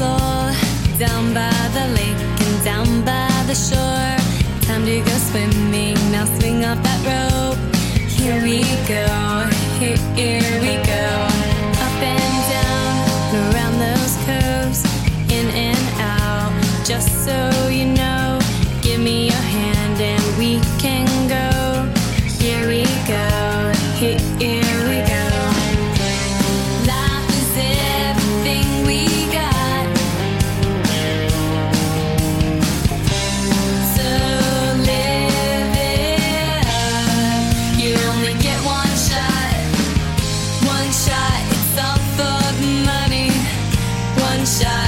soul, down by the lake and down by the shore. Time to go swimming, now swing off that rope. Here we go, here we go. Up and down, around those curves, in and out. Just so you know, give me your hand and we can go. Here we go, here we go. Life is everything we got. So live it up. You only get one shot. One shot, it's all for the money. One shot.